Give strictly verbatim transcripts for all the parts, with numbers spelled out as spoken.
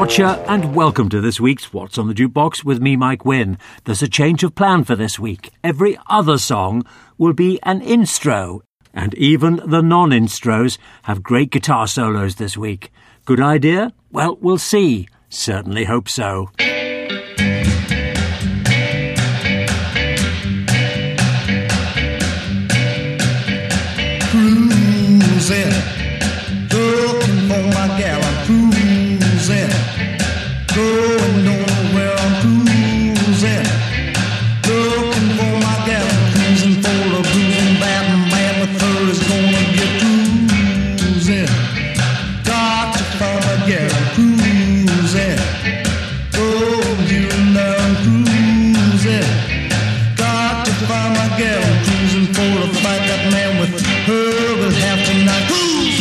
Gotcha, and welcome to this week's What's on the Jukebox with me, Mike Wynn. There's a change of plan for this week. Every other song will be an instro, and even the non-instros have great guitar solos this week. Good idea? Well, we'll see. Certainly hope so. Cruising, looking for my gal, I'm cruising, going nowhere, I'm cruising, looking for my gal, I'm cruising for a bruising bad man with her is gonna get cruising, got to find my gal, I'm cruising, oh, you know I'm cruising, got to find my gal, I'm cruising for a fight that man with her will have to not cruise.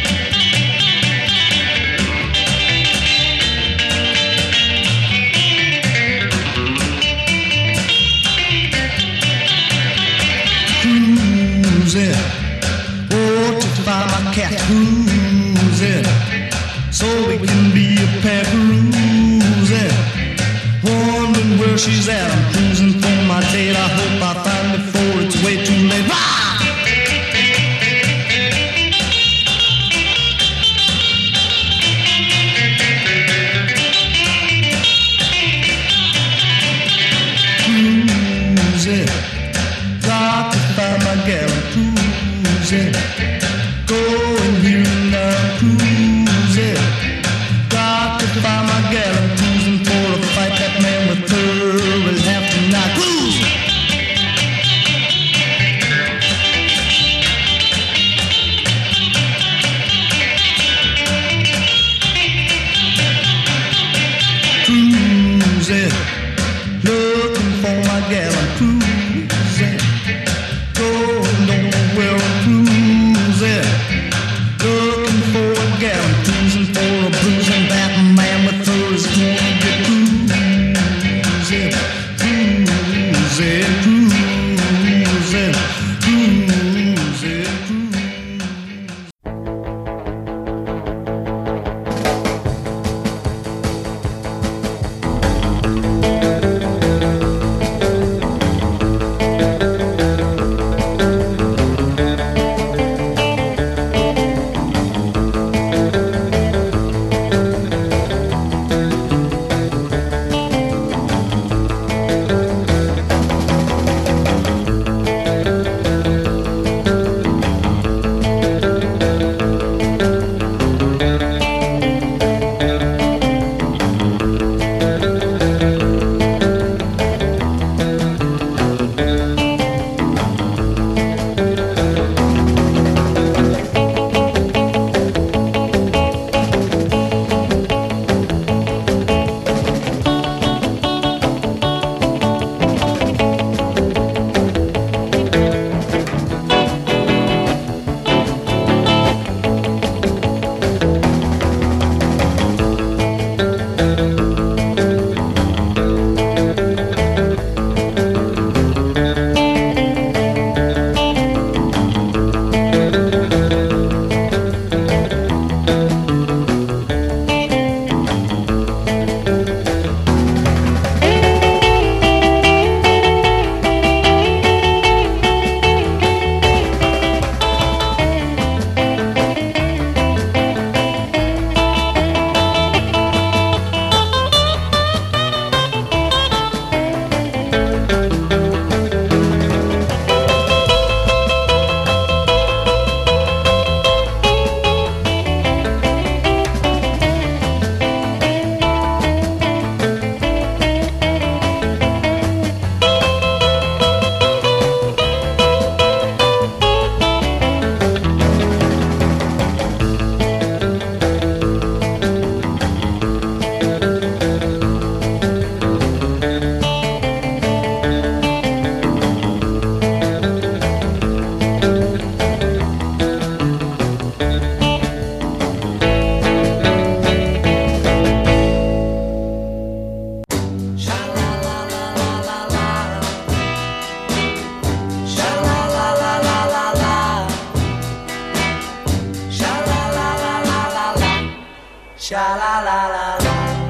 Cruising, oh, to find my cat cruising, so we can be a pair cruising, wondering where she's at. I'm cruising for my date. I hope I find it before it's way too late. Rah! Got to find my gal, I'm cruising, going here and now, I'm cruising, got to find my gal, I'm cruising for a fight that man with her will have to not cruise. Cruising, looking for my gal, I'm cruising, going nowhere, I'm cruising.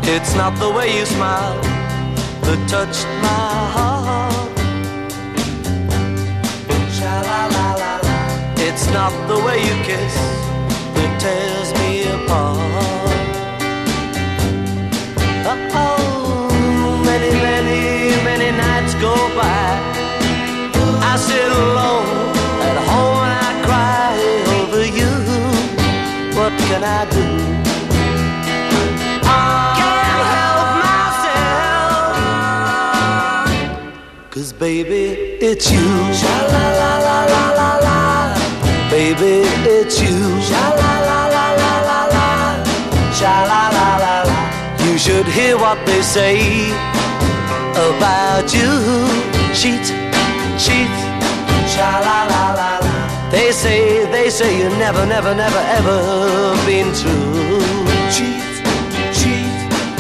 It's not the way you smile that touched my heart. Sha-la-la-la-la. It's not the way you kiss that tears me apart. Oh, many, many, many nights go by. I sit alone at home and I cry over you. What can I do? Cause baby, it's you. Sha-la-la-la-la-la-la. Baby, it's you. Sha-la-la-la-la-la-la. Sha-la-la-la-la. You should hear what they say about you. Cheat, cheat. Sha-la-la-la-la. They say, they say you never, never, never, ever been true. Cheat, cheat.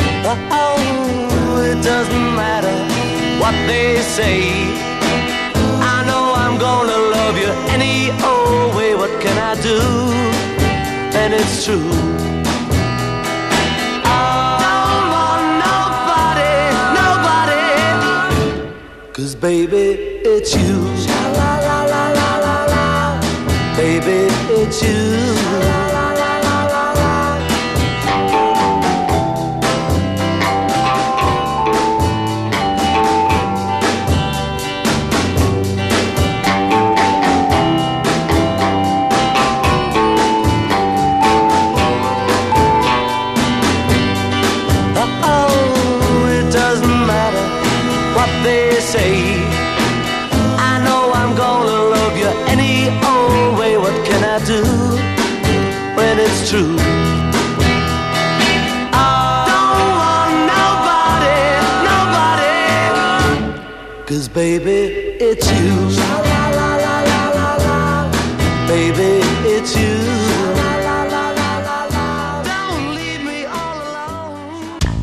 Oh, it doesn't matter what they say. I know I'm gonna love you any old way. What can I do? And it's true. I don't want nobody, nobody. Cause baby, it's you. Sha-la-la-la-la-la-la. Baby, it's you. Say, I know I'm gonna love you any old way. What can I do when it's true? I don't want nobody, nobody. Cause baby, it's you. Sha-la-la-la-la-la-la. Baby, it's you. Don't leave me all alone.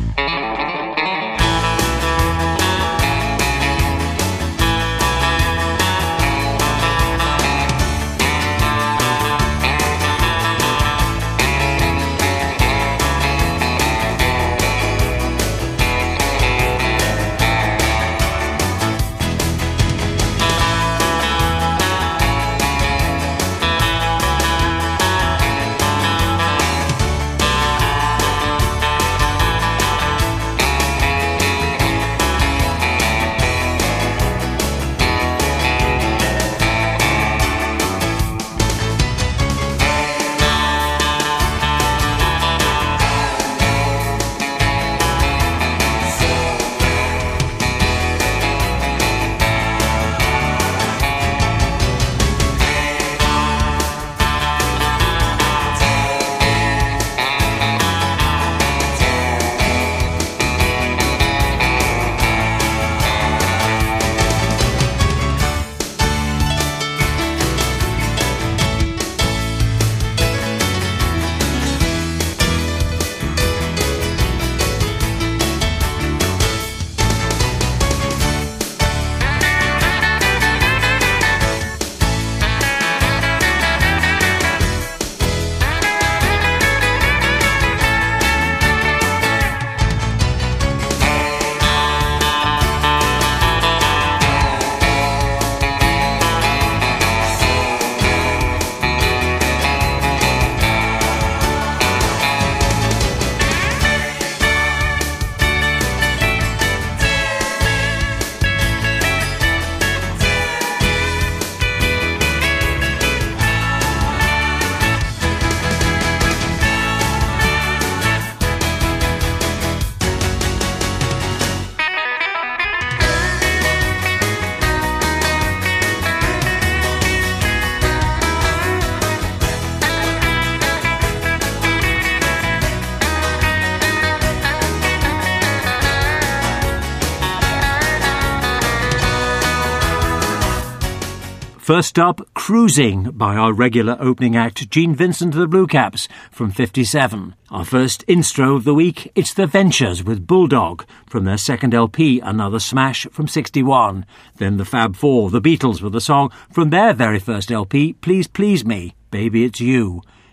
First up, Cruising by our regular opening act, Gene Vincent of the Bluecaps from fifty-seven. Our first instro of the week, it's The Ventures with Bulldog from their second L P, Another Smash from sixty-one. Then the Fab Four, The Beatles, with a song from their very first L P, Please Please Me, Baby It's You.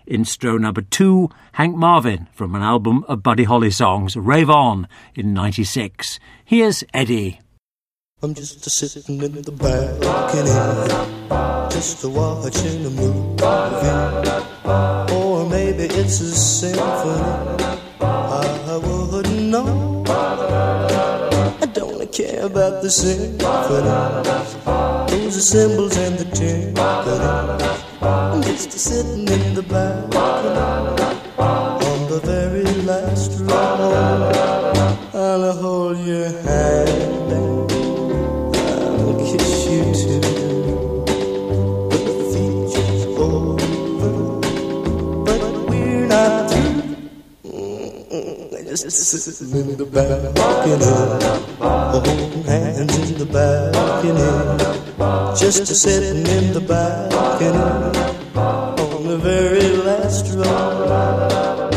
Instro number two, Hank Marvin, from an album of Buddy Holly songs, Rave On, in ninety-six. Here's Eddie. I'm just a sitting in the balcony, just a watching a movie, or maybe it's a symphony. I wouldn't know. I don't care about the symphonies, those are cymbals and the timpani. I'm just a sitting in the balcony on the very last row. I'll hold your hand and I'll kiss you too. But the feature's over, but we're not through. Mm-mm, just sitting in the balcony, holding hands in the balcony. Just sitting in the balcony on the very last row.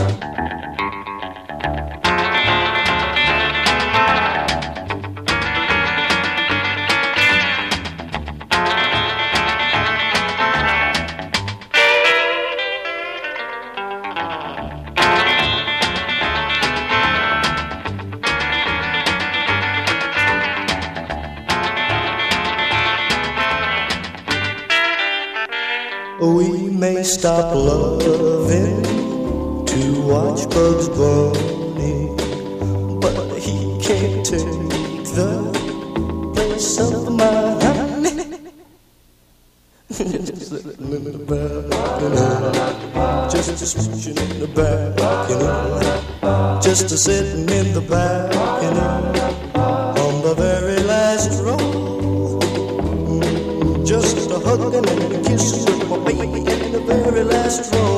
We may stop loving to watch Bugs Bunny, but he can't take the place of my honey. Just sitting in the balcony, just a switching in the balcony, just a sitting in the balcony on the very last row. Just a hugging and a kissing with my baby in the very last row.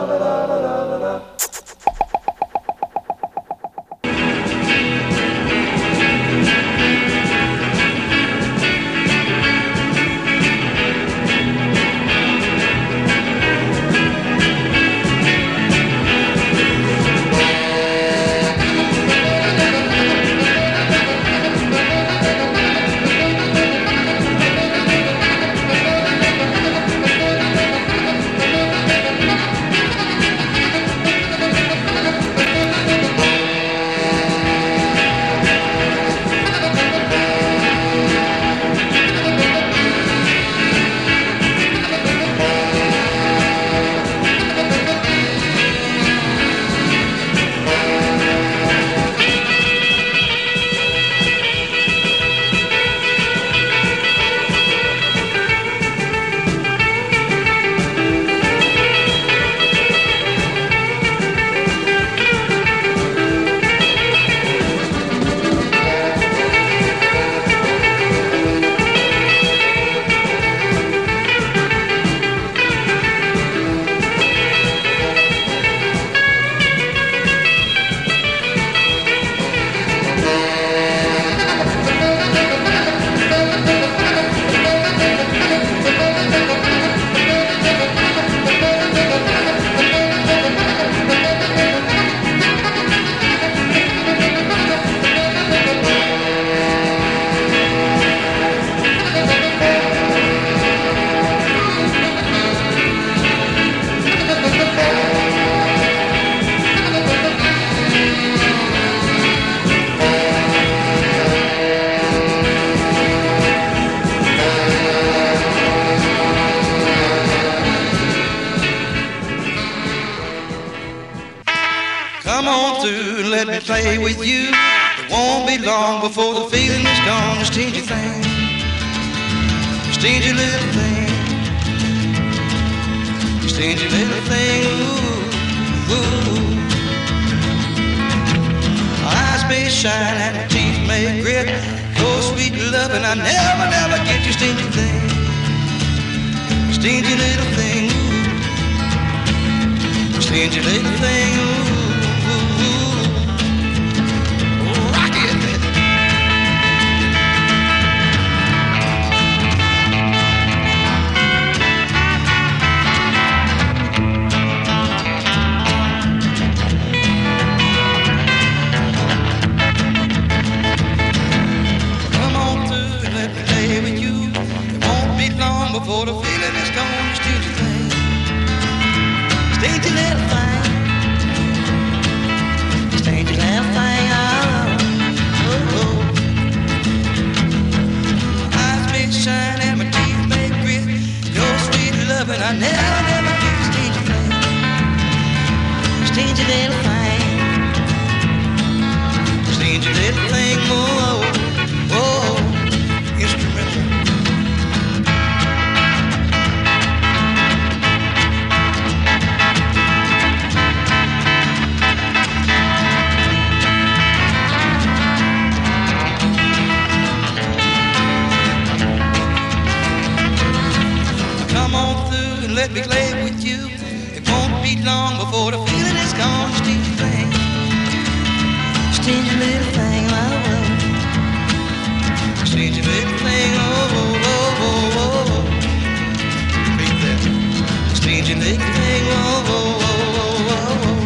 Let me play with you. It won't be long before the feeling is gone. Stingy thing, stingy little thing, stingy little thing. Ooh, ooh. Eyes may shine and your teeth may grit. Your sweet love and I never, never get you, stingy thing, stingy little thing. Ooh, stingy little thing. Ooh. Before the feeling is gone, stingy thing, stingy little thing, stingy little thing. Oh, oh, oh. Eyes may shine and my teeth may grit. Your sweet loving, I never, never get you stingy thing, stingy little thing, stingy little thing. Oh, oh, oh. Instrumental. Come on through and let me play with you. It won't be long before the feeling is gone. Stingy thing, stingy little thing, oh, oh. Stingy little thing, oh, oh, oh, oh, oh. Repeat that. Stingy little thing, oh, oh, oh, oh, oh, oh.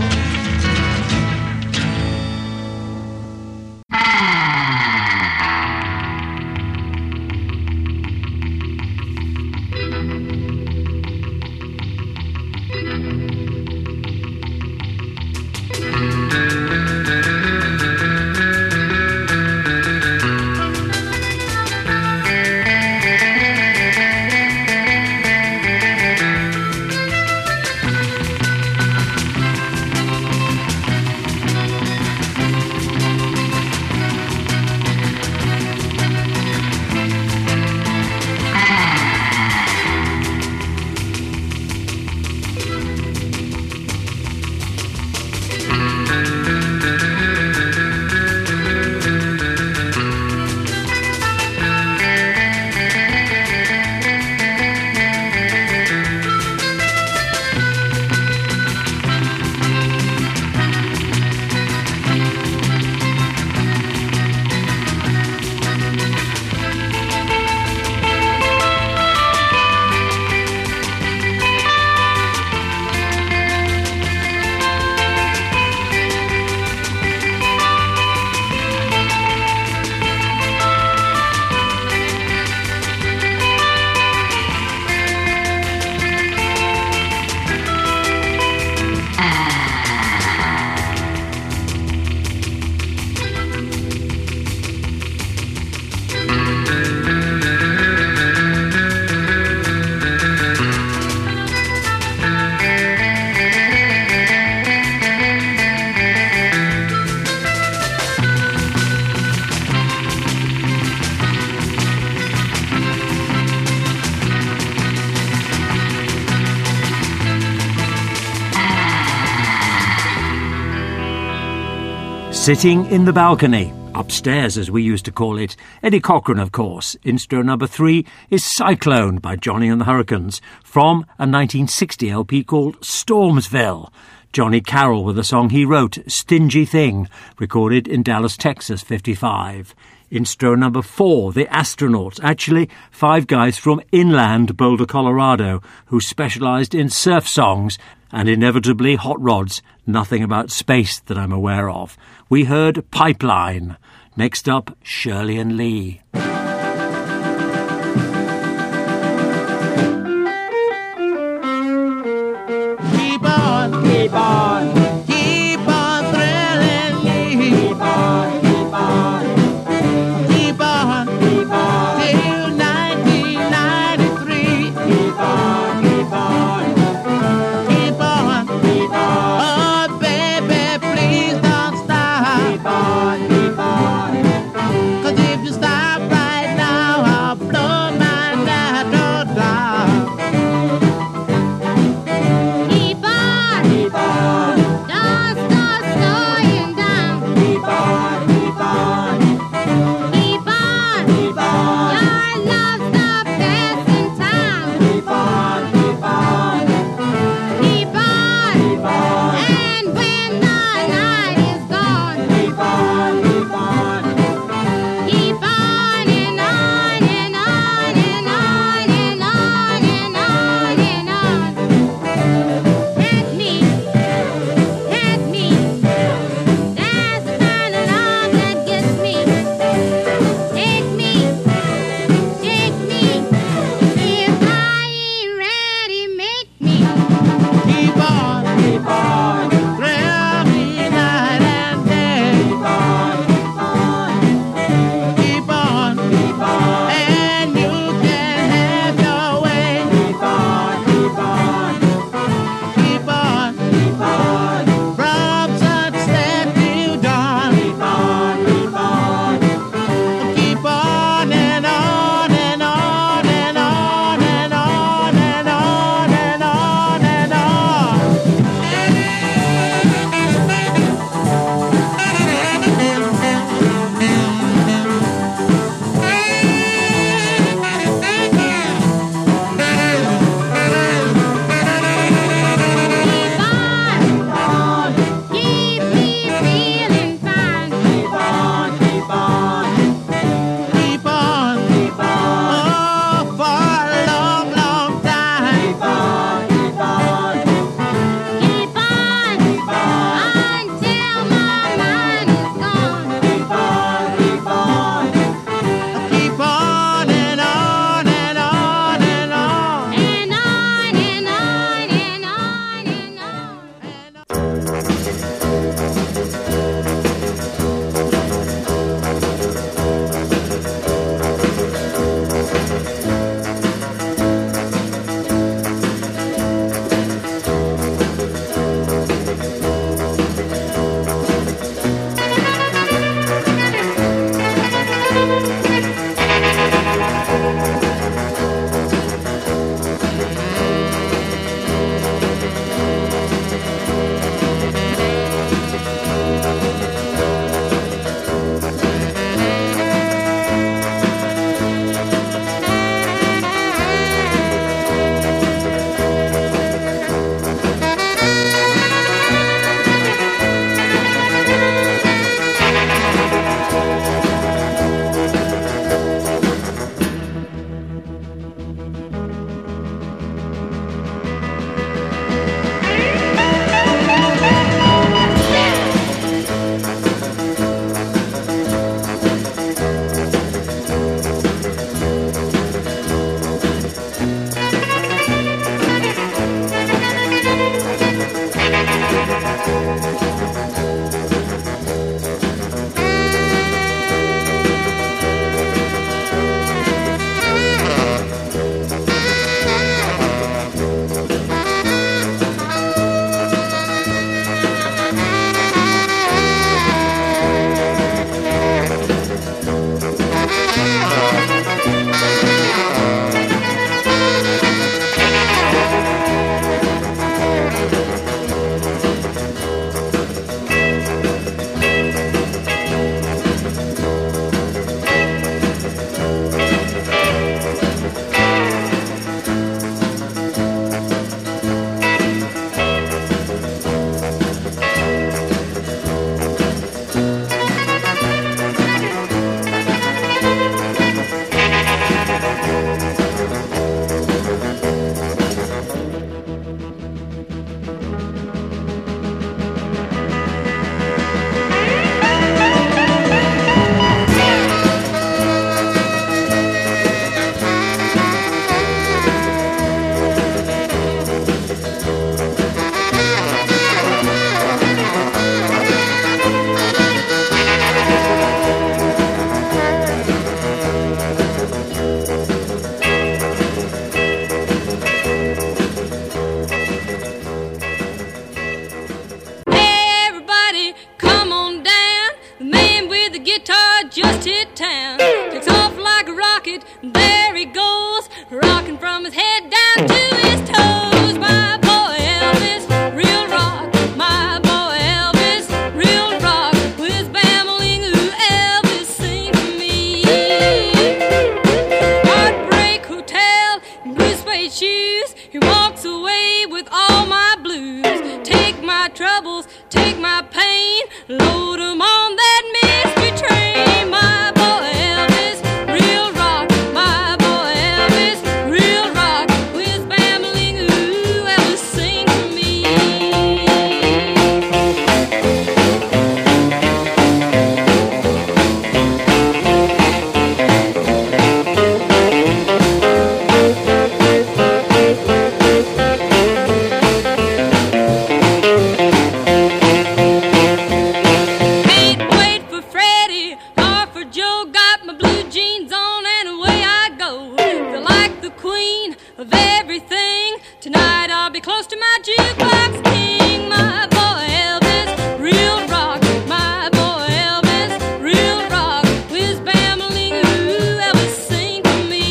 Sitting in the Balcony, upstairs as we used to call it. Eddie Cochran, of course. Instro number three is Cyclone by Johnny and the Hurricanes from a nineteen sixty L P called Stormsville. Johnny Carroll with a song he wrote, Stingy Thing, recorded in Dallas, Texas, fifty-five. Instro number four, The Astronauts. Actually, five guys from inland Boulder, Colorado, who specialised in surf songs and inevitably hot rods. Nothing about space that I'm aware of. We heard Pipeline. Next up, Shirley and Lee. Keep on, keep on, keep on thrilling me. Keep on, keep on, keep on, keep on, till nineteen ninety-three. Keep on, keep on, keep on, keep on. Oh, baby, please don't stop. Keep on, keep on, 'cause if you stop right from his head down to his toes. My boy Elvis, real rock. My boy Elvis, real rock. With his babbling, ooh, Elvis, sing to me. Heartbreak Hotel in blue suede shoes. He walks away with all my blues. Take my troubles, take my pain, load 'em on that mystery train. My boy Elvis, real rock. My boy Elvis, real rock. With his babbling, ooh, Elvis, sing to me. Can't wait for Freddie or for Joe. Got my blue jeans on and away I go. Feel like the queen of everything. Tonight I'll be close to my jukebox king. My boy Elvis, real rock. My boy Elvis, real rock. With his babbling, ooh, Elvis, sing to me.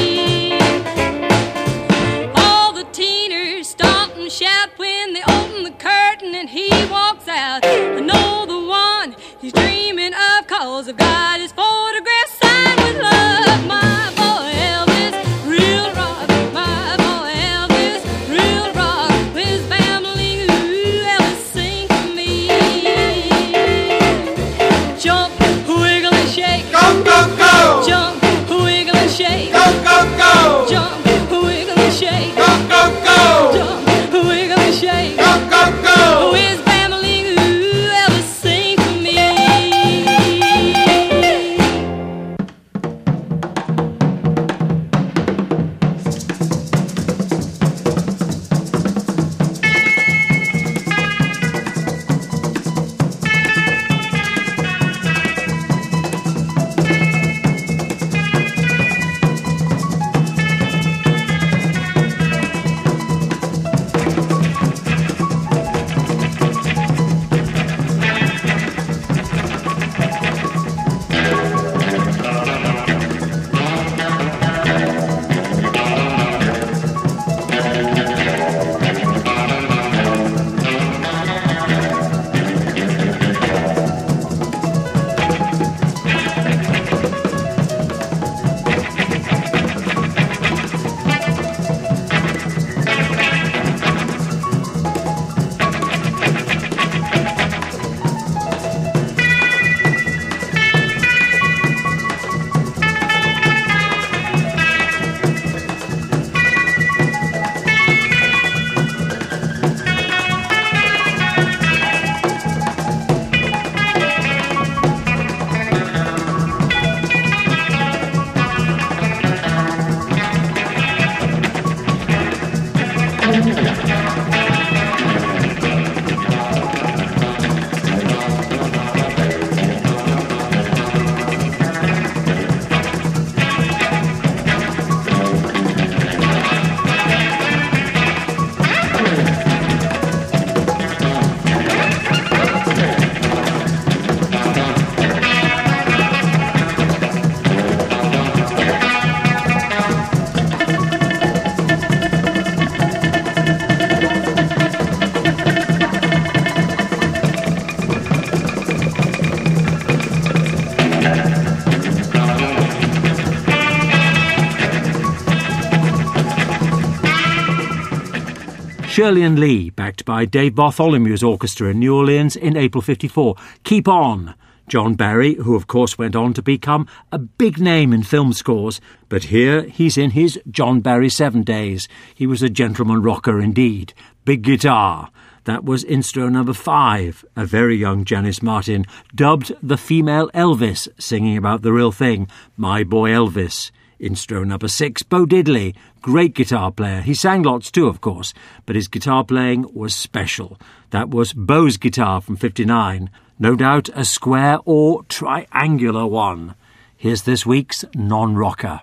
All the teeners stomp and shout when they open the curtain and he walks out. I know the one he's dreaming of, 'cause I've got his photograph signed with love. My boy Elvis, real rock. My boy Elvis, real rock. With his babbling, ooh, Elvis, sing to me. Jump, wiggle and shake. Go, go, go! Jump, wiggle and shake. Go, go, go! Jump, wiggle and shake. Go, go, go! Jump, wiggle and shake. Go, go, go! With his babbling, ooh, Elvis, sing to me. Shirley and Lee, backed by Dave Bartholomew's orchestra in New Orleans in April fifty-four. Keep On. John Barry, who of course went on to become a big name in film scores, but here he's in his John Barry Seven days. He was a gentleman rocker indeed. Big guitar. That was Instro number five, a very young Janice Martin, dubbed the female Elvis, singing about the real thing, My Boy Elvis. Instro number six, Bo Diddley, great guitar player. He sang lots too, of course, but his guitar playing was special. That was Bo's guitar from fifty-nine, no doubt a square or triangular one. Here's this week's non-rocker.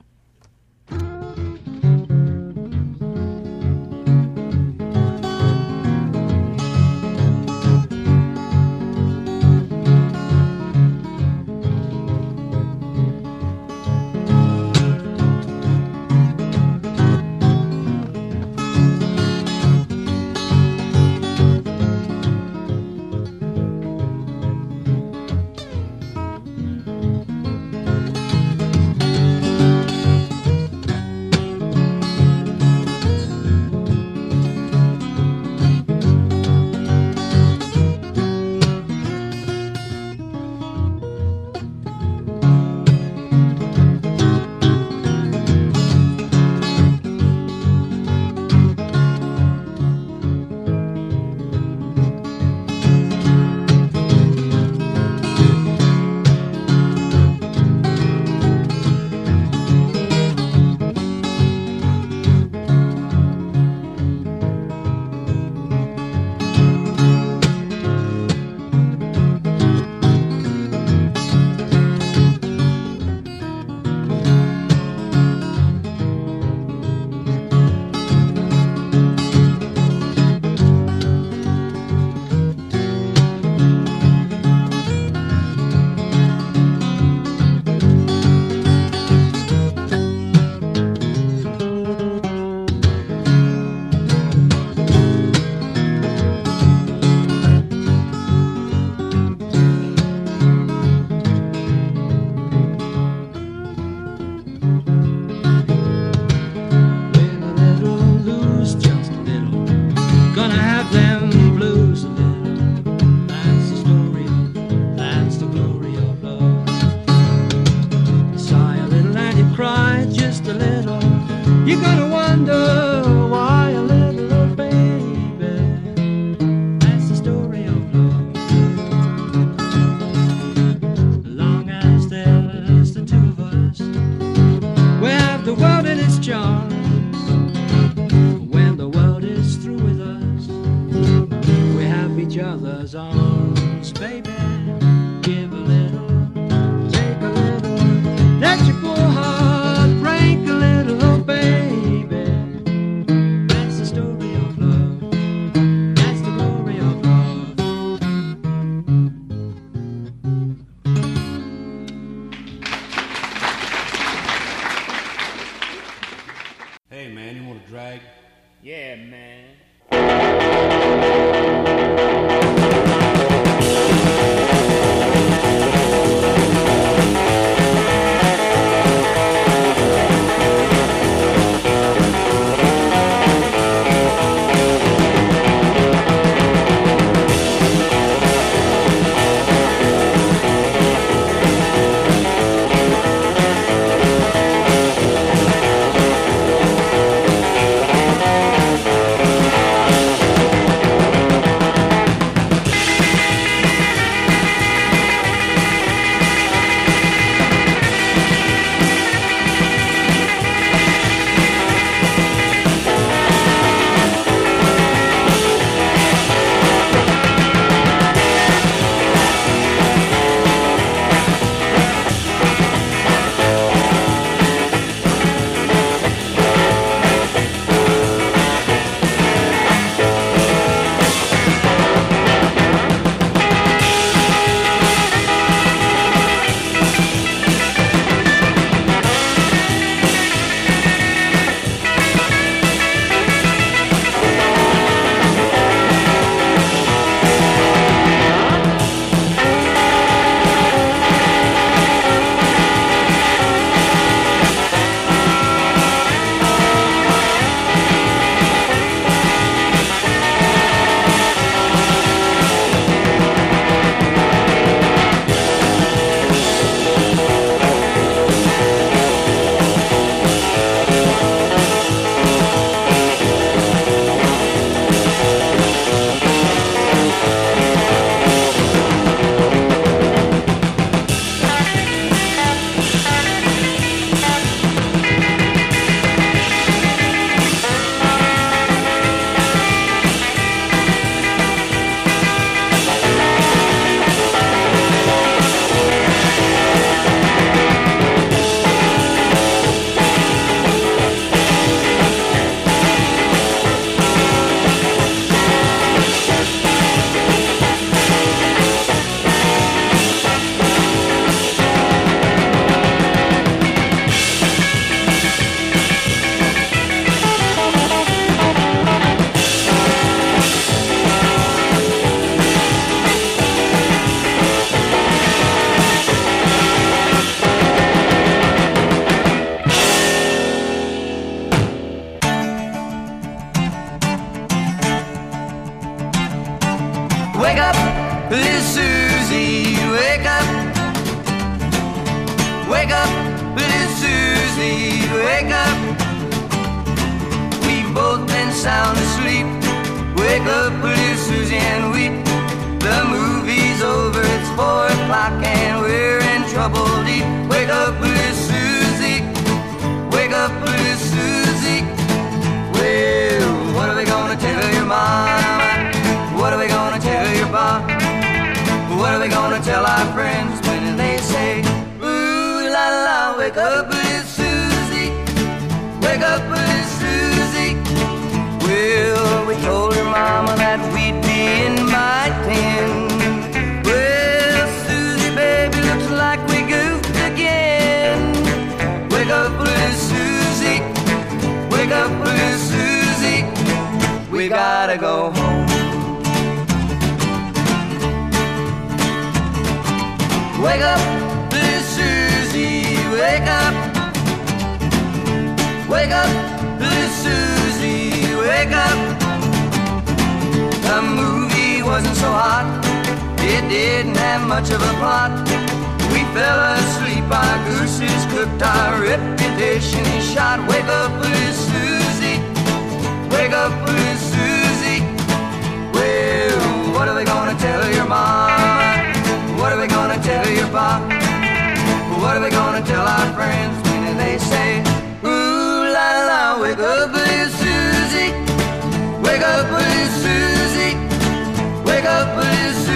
gonna have them blues a little. That's the story of, that's the glory of love. You sigh a little and you cry just a little. You're gonna wonder why a little, oh baby. That's the story of love. As long as there's the two of us, we have the world in its charms. When the world is through with us, we have each other's arms, baby. Give a little, take a little, let your poor heart break a little, oh baby. That's the story of love. That's the glory of love. Hey man, you want a drag? Yeah, man. Wake up, little Susie, wake up. Wake up, little Susie, wake up. We've both been sound asleep. Wake up, little Susie, and weep. The movie's over, it's four o'clock and we're in trouble deep. Wake up, little Susie, wake up, little Susie. Well, what are we gonna tell your mama? What are we gonna tell your pop? What are we gonna tell our friends when they say, ooh la la, wake up, little Susie, wake up, little Susie. Well, we told her mama that we'd be in by ten. Well, Susie, baby, looks like we goofed again. Wake up, little Susie, wake up, little Susie. We gotta go home. Wake up, little Susie, wake up. Wake up, little Susie, wake up. wasn't so hot. It didn't have much of a plot. We fell asleep, our gooses cooked, our reputation shot. Wake up, little Susie. Wake up, little Susie. Well, what are we gonna tell your mama? What are we gonna tell your pop? What are we gonna tell our friends when they say, ooh la la, wake up, little Susie. Wake up, little Susie. Wake up, little Susie.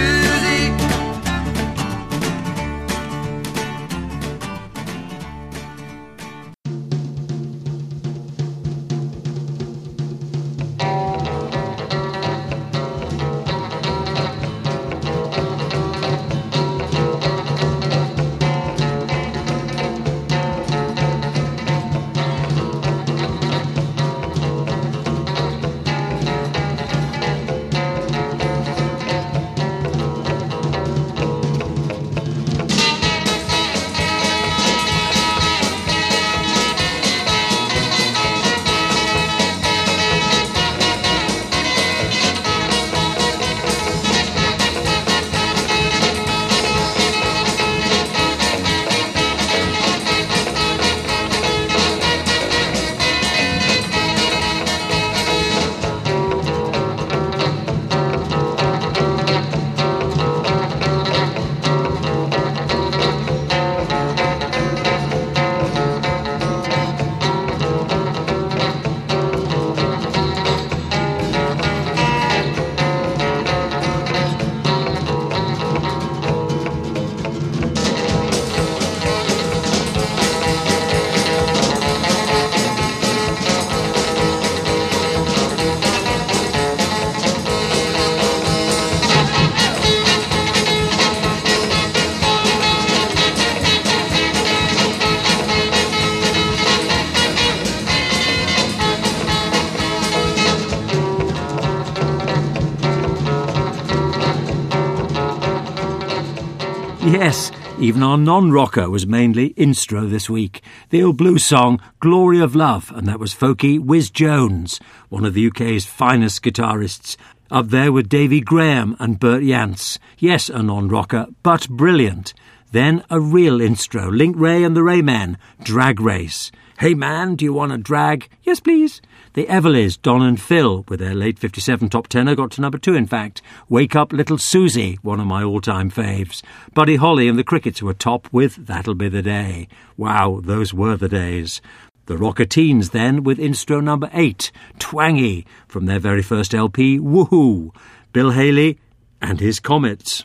Yes, even our non-rocker was mainly instro this week. The old blues song, Glory of Love, and that was folky Whiz Jones, one of the U K's finest guitarists, up there with Davy Graham and Bert Yance. Yes, a non-rocker, but brilliant. Then a real instro, Link Ray and the Raymen, Drag Race. Hey man, do you want a drag? Yes, please. The Everleys, Don and Phil, with their late fifty-seven top tenor, got to number two, in fact. Wake Up Little Susie, one of my all-time faves. Buddy Holly and the Crickets were top with That'll Be the Day. Wow, those were the days. The Rocketeens then with instro number eight, Twangy, from their very first L P, Woohoo! Bill Haley and his Comets.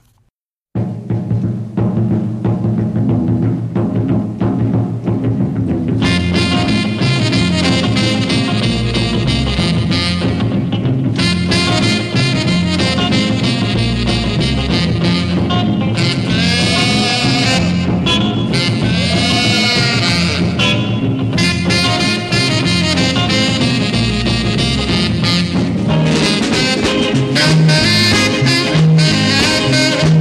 Thank you.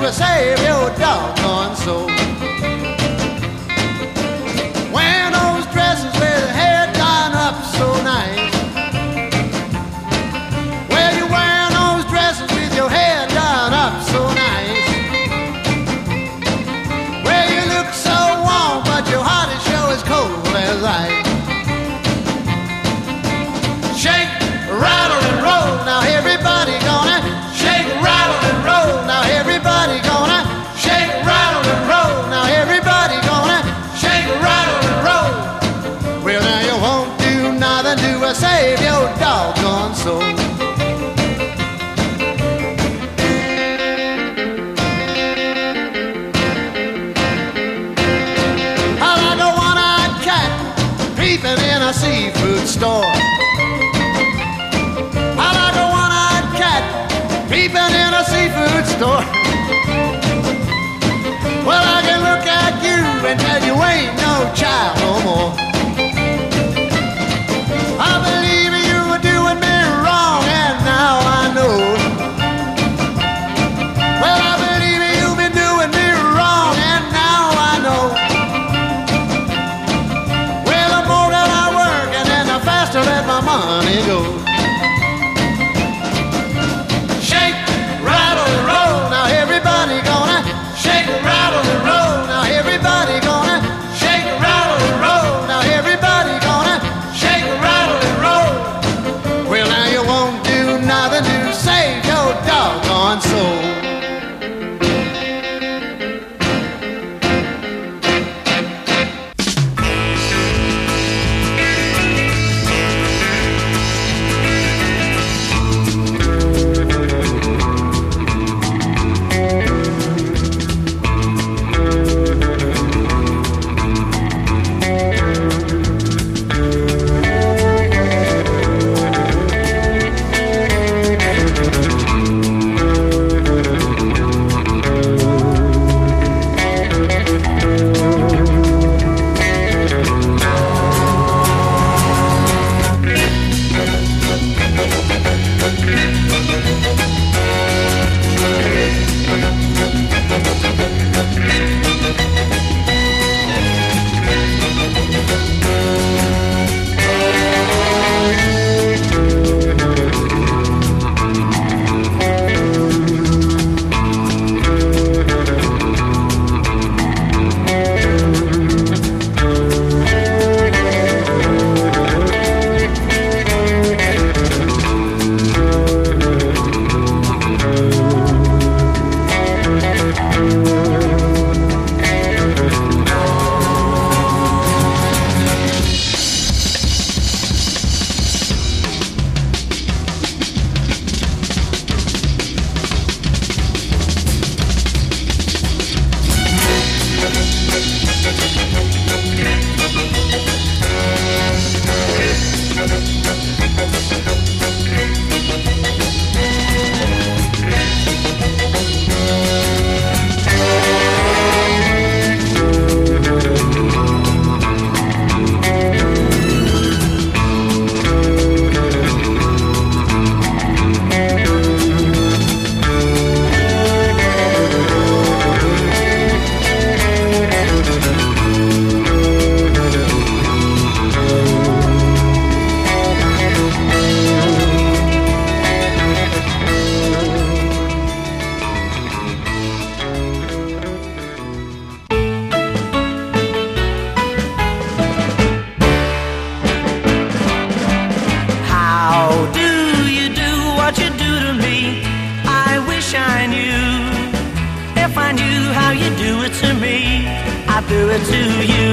to save your doggone soul. Wearing those dresses with the hair done up so nice. Well, you're wearing those dresses with your hair done up so nice. Well, you look so warm, but your heart is sure as cold as ice. Shake, rattle, and roll. Now everybody gonna shake, rattle, and roll. Now everybody gonna shake, rattle, and roll. Now everybody gonna shake, rattle, and roll. Well, now you won't do nothing to save your doggone soul. I like a one-eyed cat peeping in a seafood store. I like a one-eyed cat peeping in a seafood store. Well, I can look at you and tell you ain't no child no more. I believe you were doing me wrong, and now I know. Well, I believe you've been doing me wrong, and now I know. Well, the more that I work, and then the faster that my money goes. Shake, rattle, and roll. Now everybody gonna shake, rattle, and roll. Now everybody gonna shake, rattle, and roll. Now everybody gonna shake, rattle, and roll. Well, now you won't do nothing to save your doggone soul. do it to you.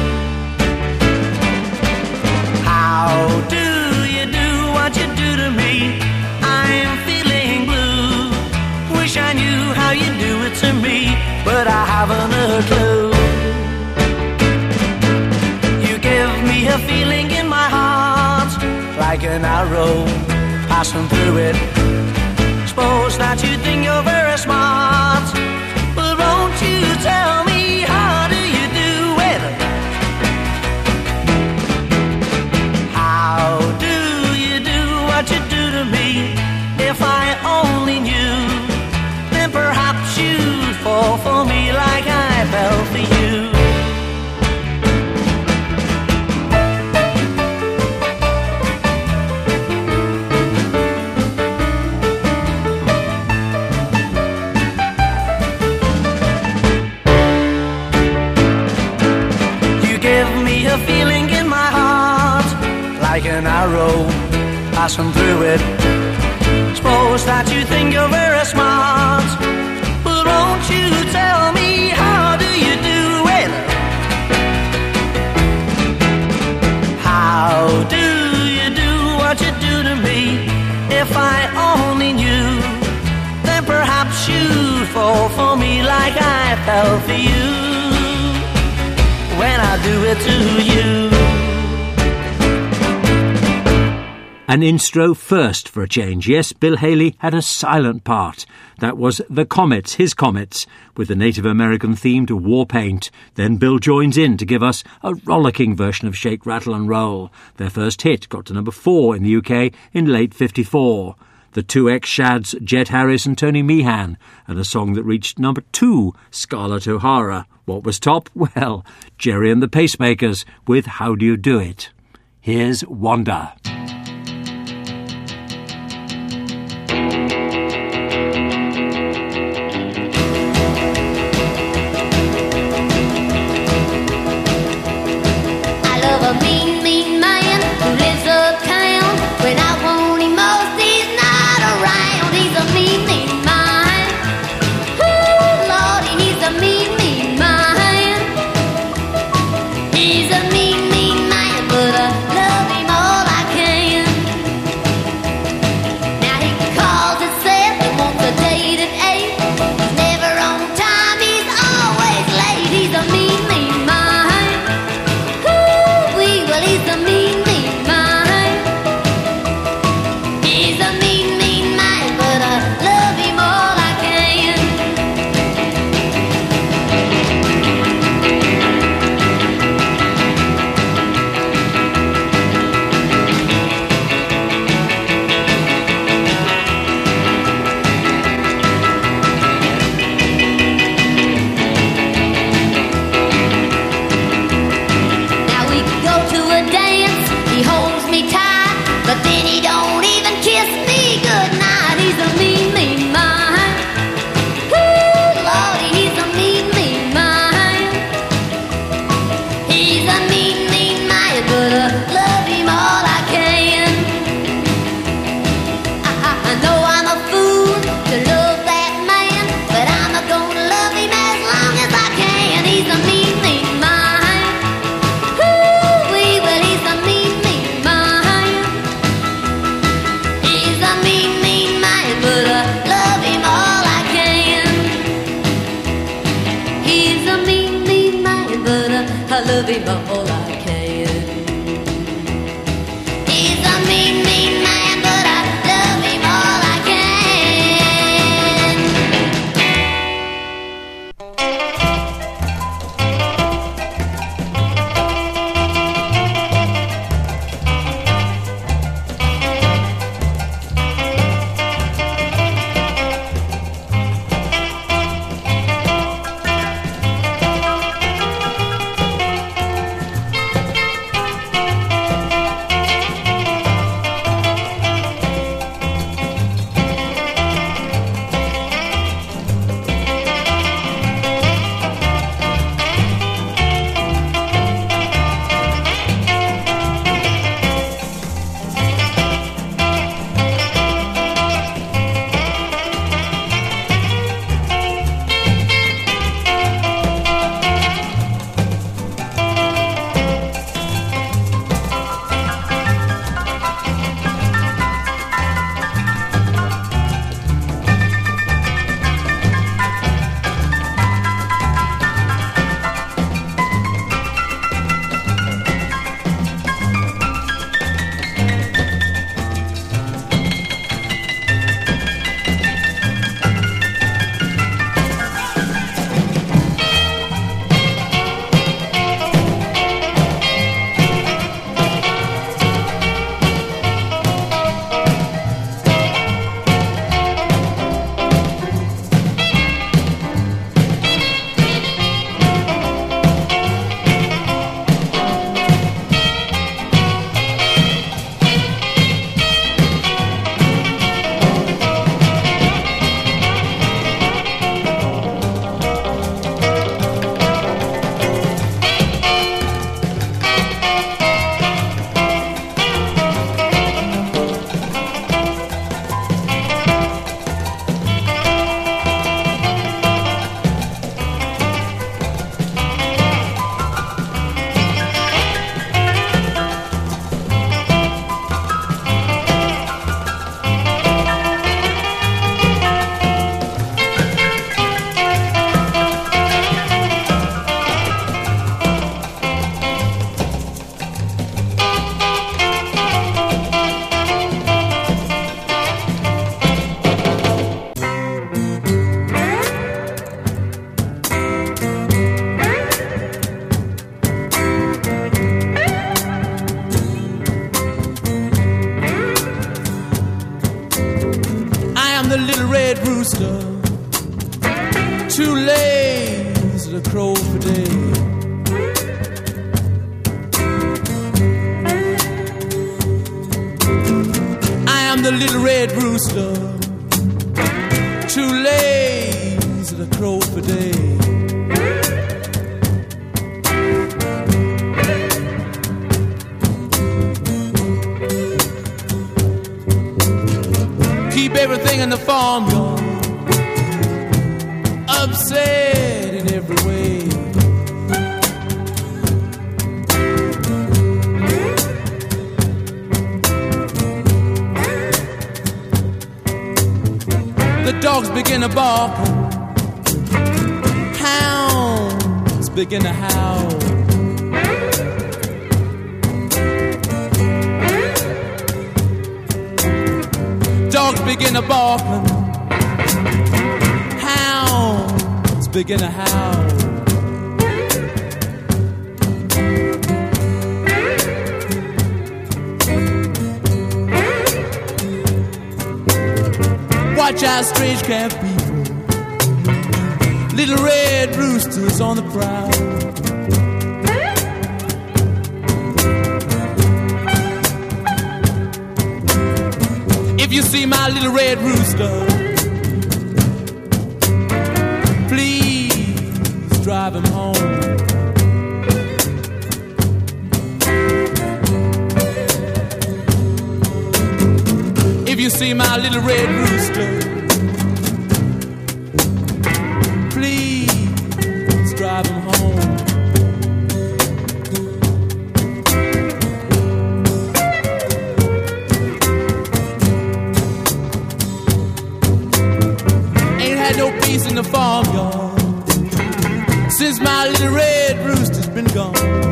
How do you do what you do to me? I'm feeling blue. Wish I knew how you do it to me, but I haven't a clue. You give me a feeling in my heart, like an arrow passing through it. Suppose that you think you're very smart, but won't you tell me, how do you do it? How do you do what you do to me? If I only knew, then perhaps you an arrow passing through it. Suppose that you think you're very smart, but won't you tell me how do you do it? How do you do what you do to me? If I only knew, then perhaps you'd fall for me like I fell for you when I do it to you. An instro first for a change. Yes, Bill Haley had a silent part. That was The Comets, His Comets, with the Native American theme to War Paint. Then Bill joins in to give us a rollicking version of Shake, Rattle and Roll. Their first hit got to number four in the U K in late fifty-four. The two ex-Shads, Jed Harris and Tony Meehan, and a song that reached number two, Scarlett O'Hara. What was top? Well, Jerry and the Pacemakers with How Do You Do It? Here's Wanda. rooster, too lazy to crow for day. I am the little red rooster, too lazy to crow for day. Keep everything in the farmyard upset in every way. The dogs begin to bark, hounds begin to howl. Dogs begin to bark, hounds begin to howl. Watch out, strange camp people, little red roosters on the prowl. If you see my little red rooster, please drive him home. If you see my little red rooster, please drive him home. No peace in the farmyard since my little red rooster's been gone.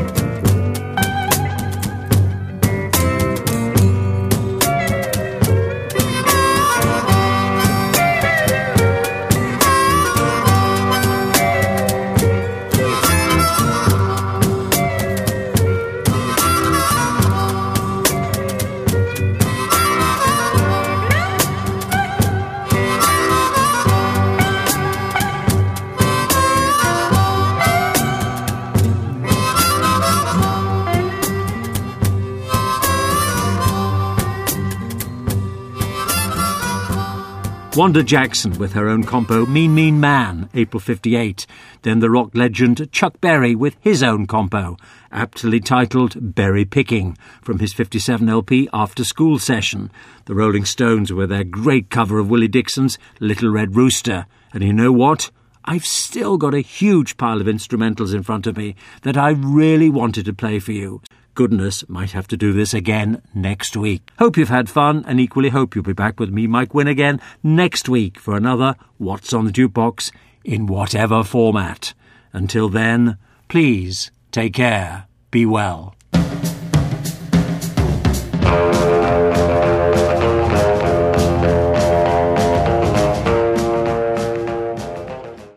Wanda Jackson with her own compo Mean Mean Man, April fifty-eight. Then the rock legend Chuck Berry with his own compo, aptly titled Berry Picking, from his fifty-seven L P After School Session. The Rolling Stones with their great cover of Willie Dixon's Little Red Rooster. And you know what? I've still got a huge pile of instrumentals in front of me that I really wanted to play for you. Goodness, might have to do this again next week. Hope you've had fun, and equally hope you'll be back with me, Mike Wynn, again next week for another What's on the Jukebox in whatever format. Until then, please take care, be well.